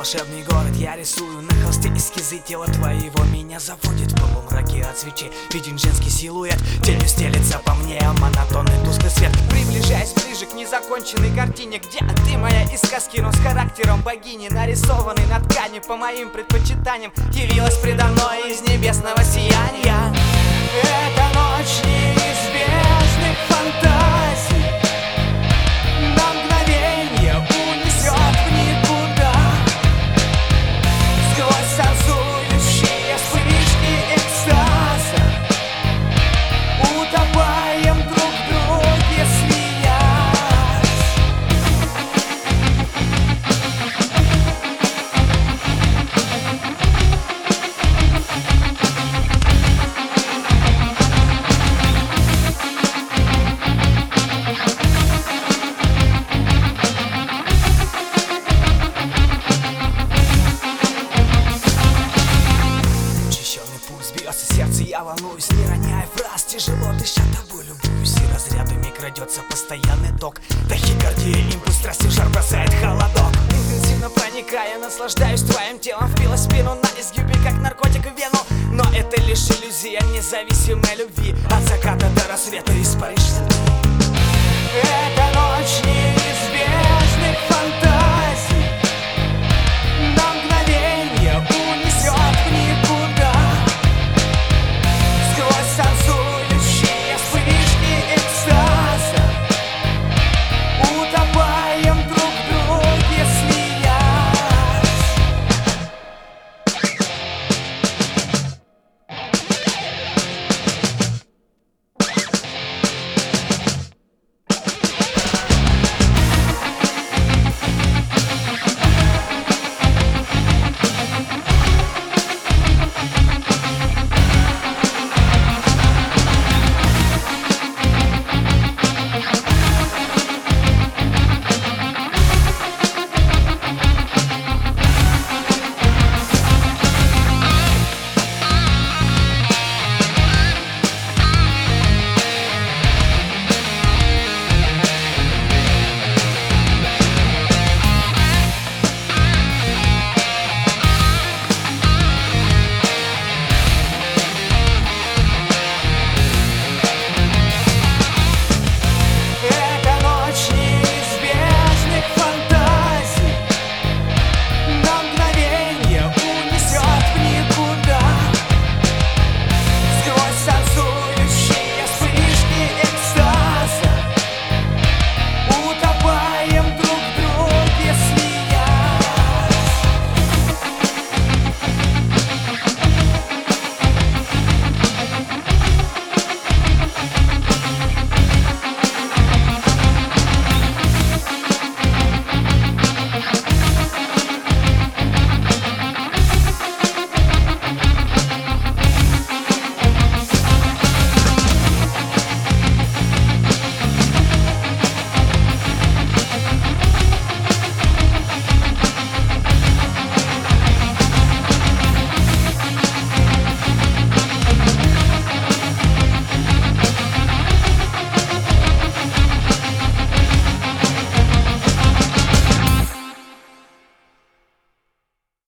волшебный город я рисую на холсте эскизы тела твоего. Меня заводит в полумраке от свечи виден женский силуэт. Тенью стелется по мне монотонный тусклый свет. Приближаясь ближе к незаконченной картине, где ты моя из сказки, но с характером богини, нарисованный на ткани по моим предпочитаниям, явилась предо мной из небесного сияния. Эта ночь неизбежных фантазий на мгновенье унесет в никуда. Сквозь танцующие вспышки экстаза утопаем друг в друге, смеясь. Сердце я волнуюсь, не роняя фраз, тяжело дыша тобой любуюсь, и разрядами крадется постоянный ток. Тахикардия, импульс страсти, жар бросает холодок. Интенсивно проникая, наслаждаюсь твоим телом, впилась в спину на изгибе, как наркотик в вену. Но это лишь иллюзия независимой любви, от заката до рассвета испаришься ты. Эта ночь не